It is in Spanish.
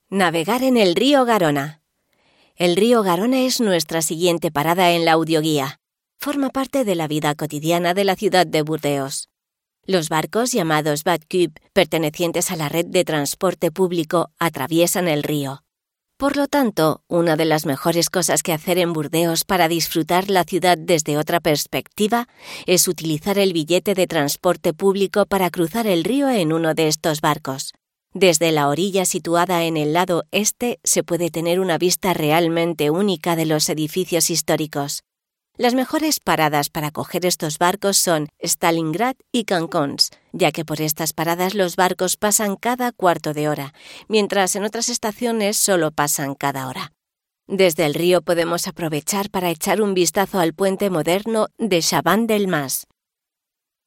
Navegar en el río Garona. El río Garona es nuestra siguiente parada en la audioguía. Forma parte de la vida cotidiana de la ciudad de Burdeos. Los barcos llamados Batcube, pertenecientes a la red de transporte público, atraviesan el río. Por lo tanto, una de las mejores cosas que hacer en Burdeos para disfrutar la ciudad desde otra perspectiva es utilizar el billete de transporte público para cruzar el río en uno de estos barcos. Desde la orilla situada en el lado este se puede tener una vista realmente única de los edificios históricos. Las mejores paradas para coger estos barcos son Stalingrad y Cancons, ya que por estas paradas los barcos pasan cada cuarto de hora, mientras en otras estaciones solo pasan cada hora. Desde el río podemos aprovechar para echar un vistazo al puente moderno de Chabannes-Delmas.